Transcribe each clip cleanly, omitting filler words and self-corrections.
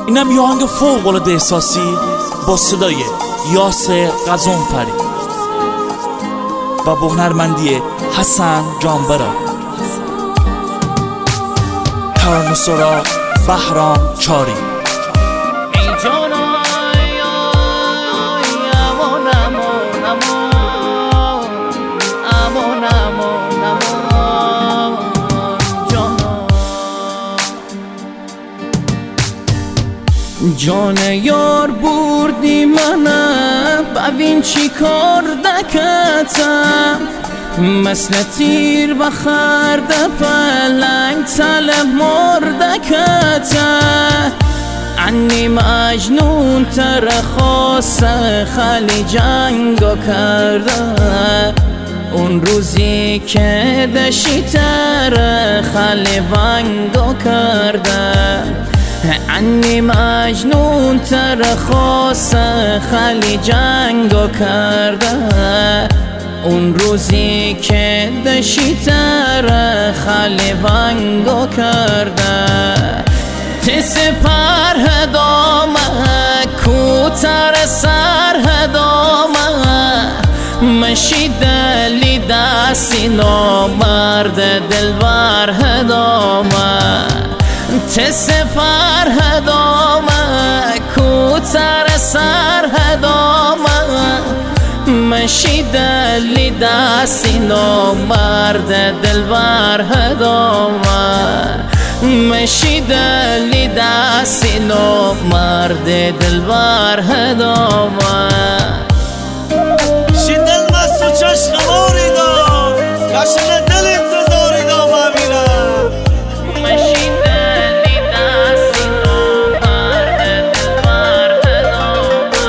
اینم یه آهنگ فوق‌العاده احساسی با صدای یاسر قزنفری و با هنرمندی حسن جانبرا. ترانه سرا بهرام چاری. جان یار بردی منم ببین چی کار دکتم، مثل تیر بخرد پلنگ طلب مردکتم. عنی مجنون تر خواست خالی جنگو کرده، اون روزی که دشی تر خالی ونگو کرده. عنی مجنون تر خواست خالی جنگو کرده، اون روزی که دشی تر خالی ونگو کرده. تس پر هدامه کوتر سر هدامه، مشی دلی دستی نامرد دلبر هدامه. تس پر هدامه کوتر سر هدامه، مشی دلی دستی نامرد دلبر هدامه. مشی دلی دستی نامرد دلبر هدامه. شیدل مست و چشق موری دار کشق دل انتظاری دام امیرم. مشی دلی دستی نامرد دلبر هدامه.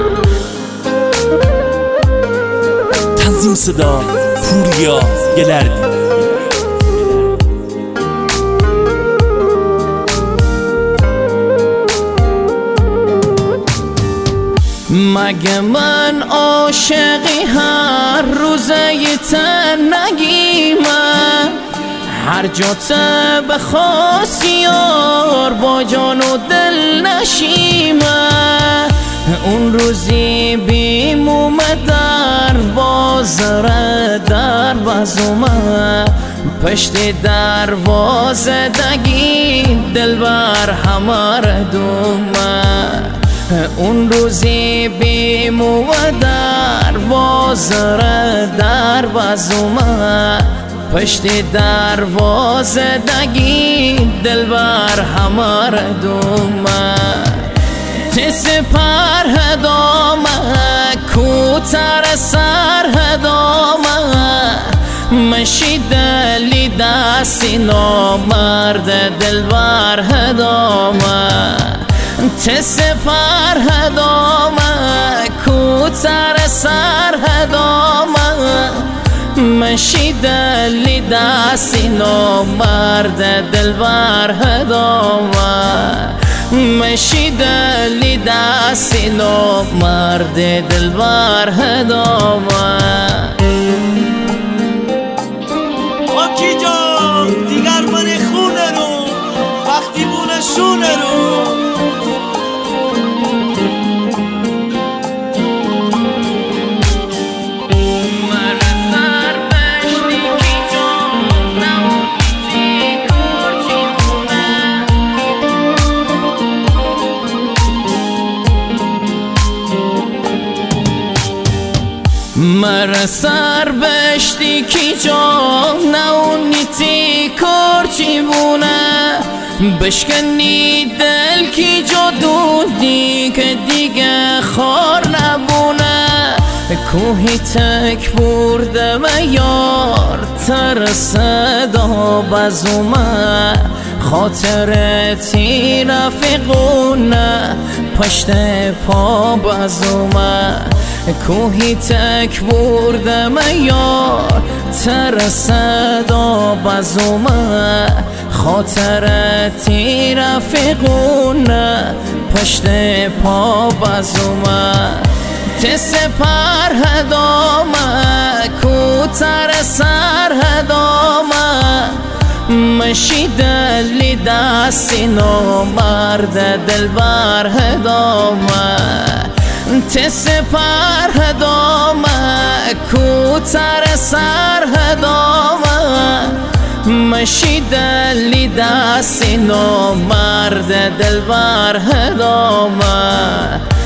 تنظیم صدا پوریا گلردی. مگه من عاشقی هر روزه تن نگیمم، هر جا ته بخواستی یار با جان و دل نشیمم. اون روزی بیم در بازره در بزومه، پشت دروازه دگی دل بر همه دومه. اون روزی بیم و در بازره در بزومه، پشت دروازه دگی دل بر همه دومه. تس پر هدامه کوتر سر هدامه، مشی دلی دستی نامرد دلبر هدامه. تس پر هدامه کوتر سر هدامه، مشی دلی دستی نامرد دلبر هدامه. مشی دلی دستی نامرد دلبر هدامه. آکی جان دیگر من خونه رو وقتی بونه شونه رو. مر سر بشتی کی جا نونیتی کرچی بونه، بشکنی دل کی جا دودی که دیگه خار نبونه. کوهی تک برده و یار ترسد و بزومه، خاطرتی رفیقونه پشت پا بزومه. کوهی تک برده یار ترسد و بزومه، خاطرتی رفیقونه پشت پا بزومه. تس پر هدامه کوتر سر هدامه، مشید لی دستینو مرد دلبر هدامه تس پر هدامه کوتر سر هدامه مشید لی دستینو مرد دلبر هدامه